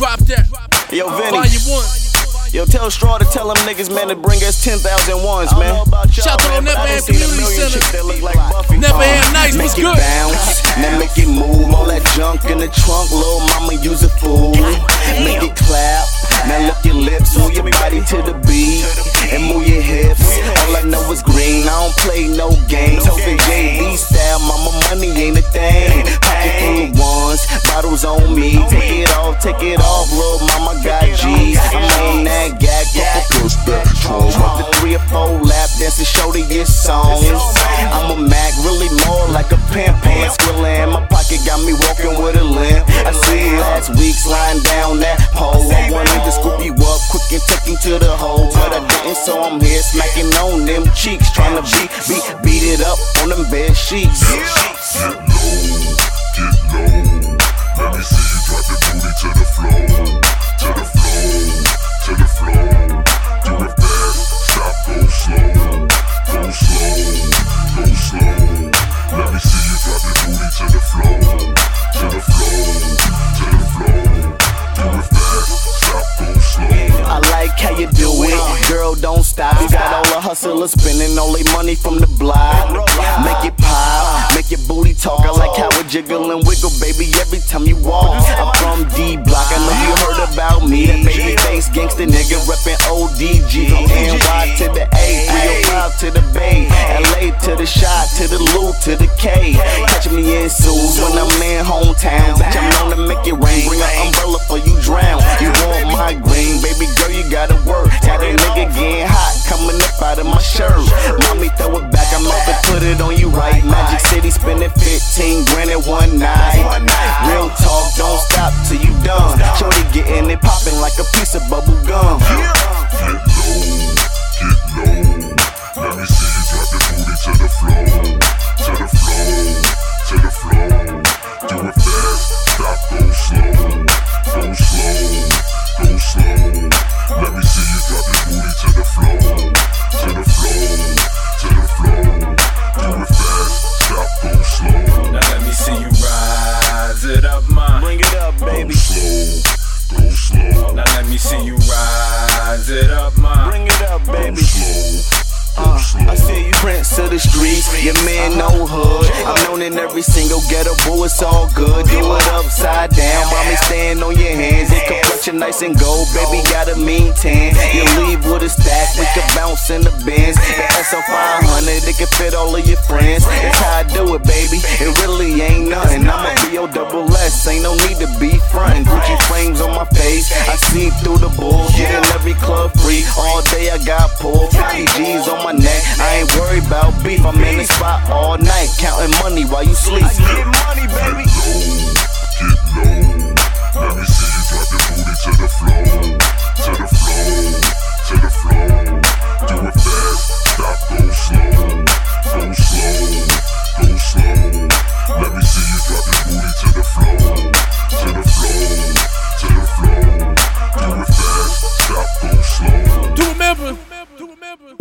Drop that. Yo, Vinny. Volume 1. Yo, tell Straw to tell them niggas, man, to bring us 10,000 ones, man. Shout out to the Never Ham Community Center. Never Ham Nice, what's good? Make it bounce, now make it move. All that junk in the trunk, little mama use a fool. Make it clap, now lick your lips, move your body to the beat, and move your hips. All I know is green, I don't play no games. Hoping JD style, mama, money ain't a thing. Pocket full of ones, bottles on me. Take it off, little mama got G's. I'm on that gag, push that control. Up to 3 or 4 lap dances, show to your songs. I'm a Mac, really more like a pimp. Skrilla in my pocket, got me walking with a limp. I see you last week sliding down that pole. I wanted to scoop you up quick and take you to the hole, but I didn't, so I'm here smacking on them cheeks, trying to beat it up on them bed sheets. Get low, let me see you drop your booty to the floor, to the floor, to the floor. Do it fast, stop, go slow, go slow, go slow. Let me see you drop your booty to the floor, to the floor, to the floor. Do it fast, stop, go slow. I like how you do it, girl, don't stop. You got all the hustlers spending all their money from the block. Make it pop, make your booty talk. I like how it jiggle and wiggle, baby, every time you walk. I'm from D-Block, I know you heard about me. That baby face gangsta nigga reppin' ODG. From NY to the A, 305 to the Bay, LA to the Shot, to the Loop, to the K. Catch me in Suits when I'm in hometown. Bitch, I'm known to make it rain, bring an umbrella for you drown. You want my green, baby girl, you gotta work. Got a nigga getting hot, coming up out of my shirt. Mommy, throw it back, I'm about to put it on you right. Magic City spending 15 grand in one night. Real talk, don't stop till you done. Shorty getting it popping like a piece of bubble gum. Get low, let me see you drop your booty to the floor, to the floor, to the floor. Do it fast, stop, go slow, go slow, go slow. Let me see you drop your booty to the floor, to the floor, to the floor. Do it fast, stop, go slow. Now let me see you rise it up, ma. Bring it up, baby. Go slow, go slow. Now let me see you rise it up, ma. Bring it up, baby. Go slow. I see you Prince of the streets, your man no hood. I'm known in every single ghetto, boo, it's all good. Do it upside down, mommy stand on your hands. It complexion nice and gold, baby got a mean tan. You leave with a stack, we can bounce in the Benz. The SO 500, it can fit all of your friends. That's how I do it, baby, it really ain't nothing. I'm a B-O-S-S, ain't no need to be frontin'. Gucci flames on my face, I see through the bull. Get in every club free, all day I got pulled. 50 G's on my neck, I ain't worried about beef. I'm in the spot all night, counting money while you sleep. Get low, let me see you drop your booty to the floor.